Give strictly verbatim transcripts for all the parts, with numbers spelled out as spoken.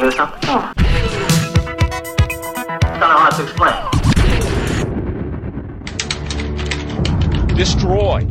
hear something? Oh. I don't know how to explain. Destroy.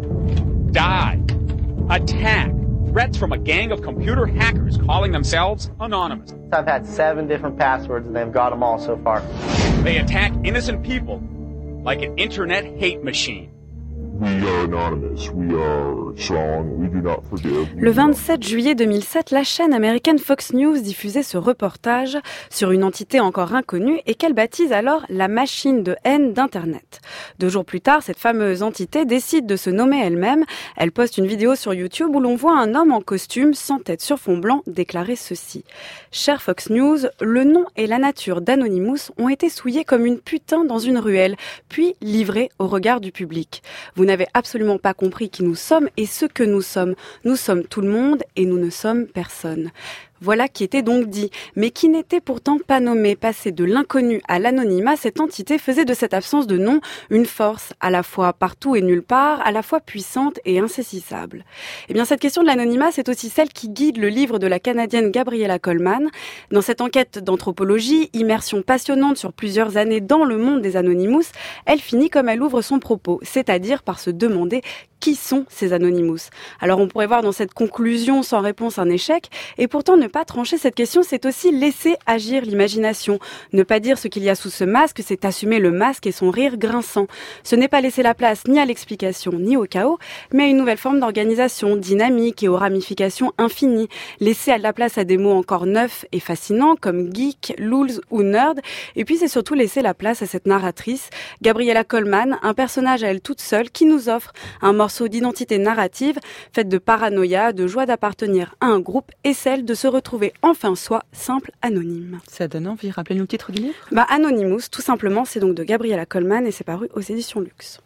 Die. Attack. Threats from a gang of computer hackers calling themselves Anonymous. I've had seven different passwords and they've got them all so far. They attack innocent people like an internet hate machine. We are anonymous, we are strong, we do not forgive. Le vingt-sept juillet deux mille sept, la chaîne américaine Fox News diffusait ce reportage sur une entité encore inconnue et qu'elle baptise alors la machine de haine d'Internet. Deux jours plus tard, cette fameuse entité décide de se nommer elle-même. Elle poste une vidéo sur YouTube où l'on voit un homme en costume, sans tête sur fond blanc, déclarer ceci. Cher Fox News, le nom et la nature d'Anonymous ont été souillés comme une putain dans une ruelle, puis livrés au regard du public. Vous n'avez absolument pas compris qui nous sommes et ce que nous sommes. Nous sommes tout le monde et nous ne sommes personne. Voilà qui était donc dit, mais qui n'était pourtant pas nommé. Passé de l'inconnu à l'anonymat, cette entité faisait de cette absence de nom une force, à la fois partout et nulle part, à la fois puissante et insaisissable. Eh bien, cette question de l'anonymat, c'est aussi celle qui guide le livre de la Canadienne Gabriella Coleman. Dans cette enquête d'anthropologie, immersion passionnante sur plusieurs années dans le monde des Anonymous, elle finit comme elle ouvre son propos, c'est-à-dire par se demander qui sont ces Anonymous. Alors on pourrait voir dans cette conclusion sans réponse un échec, et pourtant ne pas trancher cette question, c'est aussi laisser agir l'imagination. Ne pas dire ce qu'il y a sous ce masque, c'est assumer le masque et son rire grinçant. Ce n'est pas laisser la place ni à l'explication ni au chaos, mais à une nouvelle forme d'organisation dynamique et aux ramifications infinies. Laisser la place à des mots encore neufs et fascinants comme geek, lulz ou nerd, et puis c'est surtout laisser la place à cette narratrice, Gabriella Coleman, un personnage à elle toute seule qui nous offre un morceau d'identité narrative faite de paranoïa, de joie d'appartenir à un groupe et celle de se retrouver enfin soi, simple, anonyme. Ça donne envie. Rappelez-nous le titre du livre. Bah, Anonymous, tout simplement, c'est donc de Gabriella Coleman et c'est paru aux éditions Luxe.